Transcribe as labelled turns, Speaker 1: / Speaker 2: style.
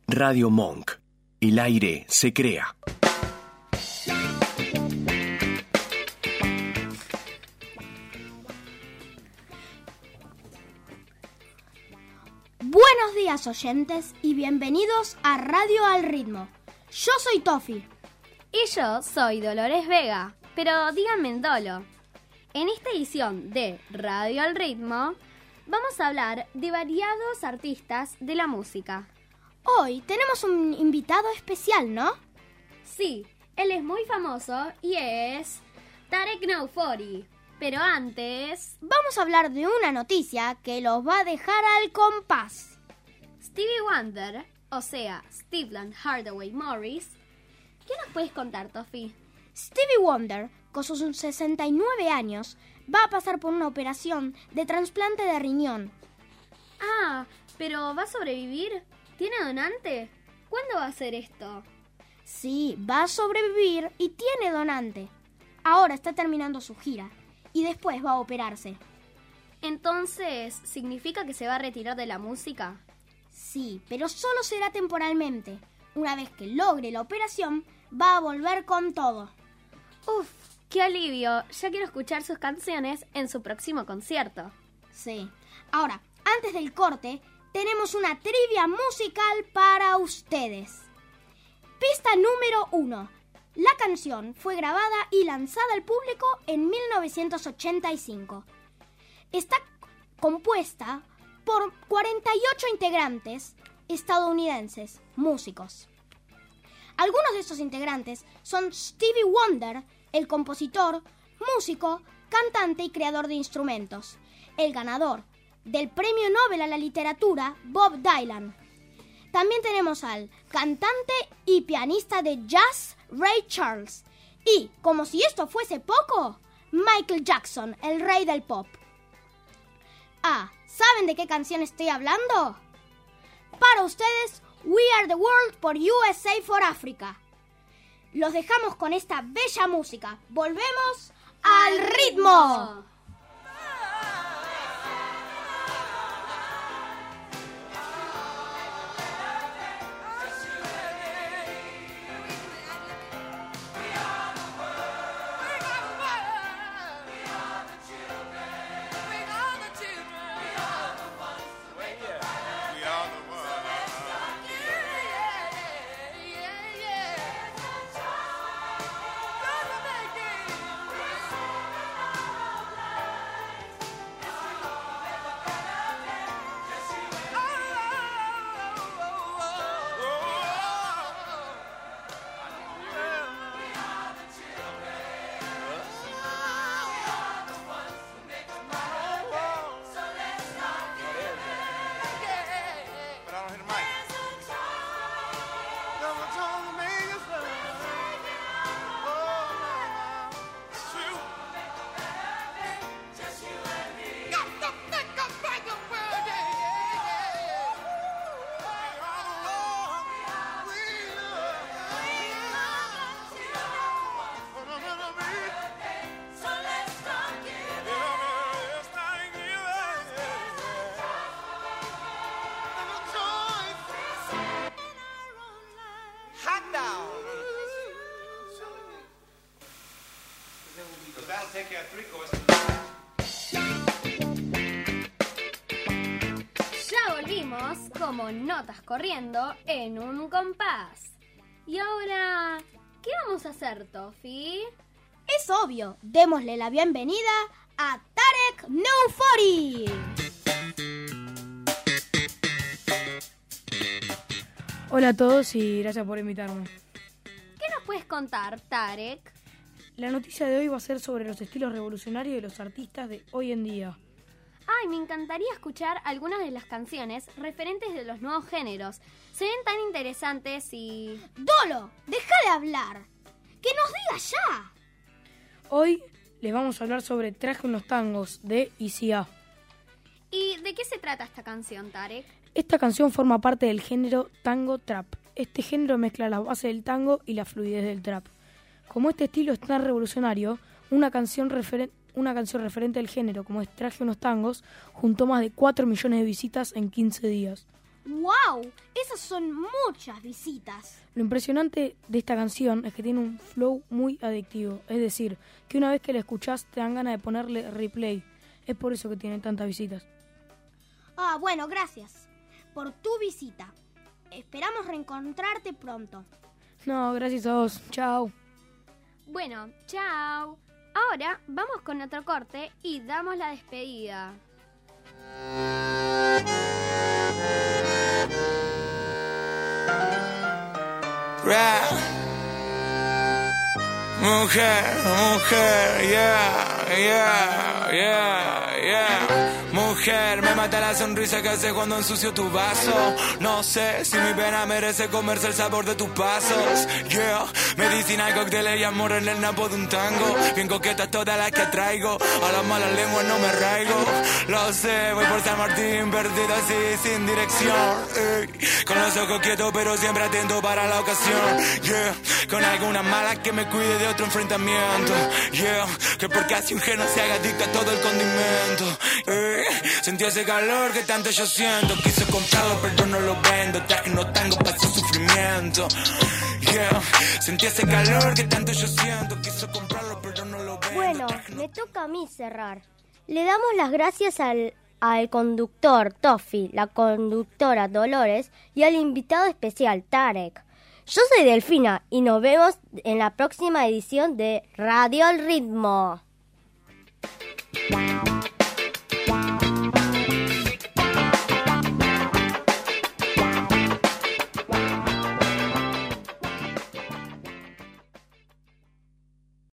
Speaker 1: Radio Monk. El aire se crea.
Speaker 2: Buenos días, oyentes, y bienvenidos a Radio al Ritmo. Yo soy Tofi.
Speaker 3: Y yo soy Dolores Vega, pero díganme Dolo. En esta edición de Radio al Ritmo vamos a hablar de variados artistas de la música.
Speaker 2: Hoy tenemos un invitado especial, ¿no?
Speaker 3: Sí, él es muy famoso y es Tarek Noufori. Pero antes
Speaker 2: vamos a hablar de una noticia que los va a dejar al compás.
Speaker 3: Stevie Wonder, o sea, Stephen Hardaway Morris. ¿Qué nos puedes contar, Tofi?
Speaker 2: Stevie Wonder, con sus 69 años, va a pasar por una operación de trasplante de riñón.
Speaker 3: Ah, ¿pero va a sobrevivir? ¿Tiene donante? ¿Cuándo va a hacer esto?
Speaker 2: Sí, va a sobrevivir y tiene donante. Ahora está terminando su gira y después va a operarse.
Speaker 3: Entonces, ¿significa que se va a retirar de la música?
Speaker 2: Sí, pero solo será temporalmente. Una vez que logre la operación, va a volver con todo.
Speaker 3: ¡Uf! ¡Qué alivio! Ya quiero escuchar sus canciones en su próximo concierto.
Speaker 2: Sí. Ahora, antes del corte, tenemos una trivia musical para ustedes. Pista número 1. La canción fue grabada y lanzada al público en 1985. Está compuesta por 48 integrantes estadounidenses, músicos. Algunos de estos integrantes son Stevie Wonder, el compositor, músico, cantante y creador de instrumentos, el ganador del Premio Nobel a la Literatura, Bob Dylan. También tenemos al cantante y pianista de jazz, Ray Charles. Y, como si esto fuese poco, Michael Jackson, el rey del pop. Ah, ¿saben de qué canción estoy hablando? Para ustedes, We Are the World por USA for Africa. Los dejamos con esta bella música. ¡Volvemos al ritmo!
Speaker 3: Ya volvimos como notas corriendo en un compás. Y ahora, ¿qué vamos a hacer, Tofi?
Speaker 2: Es obvio, démosle la bienvenida a Tarek Noufori.
Speaker 4: Hola a todos y gracias por invitarme.
Speaker 3: ¿Qué nos puedes contar, Tarek?
Speaker 4: La noticia de hoy va a ser sobre los estilos revolucionarios de los artistas de hoy en día.
Speaker 3: Ay, me encantaría escuchar algunas de las canciones referentes de los nuevos géneros. Se ven tan interesantes y...
Speaker 2: Dolo, deja de hablar. ¡Que nos diga ya!
Speaker 4: Hoy les vamos a hablar sobre Traje unos tangos de ICA.
Speaker 3: ¿Y de qué se trata esta canción, Tarek?
Speaker 4: Esta canción forma parte del género tango trap. Este género mezcla la base del tango y la fluidez del trap. Como este estilo es tan revolucionario, una canción referente al género, como es Traje unos tangos, juntó más de 4 millones de visitas en 15 días.
Speaker 2: ¡Wow! Esas son muchas visitas.
Speaker 4: Lo impresionante de esta canción es que tiene un flow muy adictivo. Es decir, que una vez que la escuchás te dan ganas de ponerle replay. Es por eso que tiene tantas visitas.
Speaker 2: Bueno, gracias por tu visita. Esperamos reencontrarte pronto.
Speaker 4: No, gracias a vos. Chao.
Speaker 3: Bueno, chao. Ahora vamos con otro corte y damos la despedida.
Speaker 5: Mujer, yeah. Mujer, me mata la sonrisa que hace cuando ensucio tu vaso. No sé si mi pena merece comerse el sabor de tus pasos. Yeah, medicina, cócteles y amor en el napo de un tango. Bien coquetas todas las que traigo, a las malas lenguas no me arraigo. Lo sé, voy por San Martín, perdido así, sin dirección. Con los ojos quietos pero siempre atento para la ocasión. Yeah, con algunas malas que me cuide de otro enfrentamiento. Yeah, que porque así un gen no se haga adicto a todo el condimento. Sentí ese calor que tanto yo siento. Quise comprarlo pero no lo vendo. Traje no tango para ese sufrimiento. Yeah, sentí ese calor que tanto yo siento. Quise comprarlo pero no lo vendo.
Speaker 6: Bueno, me toca a mí cerrar. Le damos las gracias al conductor Tofi, la conductora Dolores y al invitado especial Tarek. Yo soy Delfina y nos vemos en la próxima edición de Radio al Ritmo.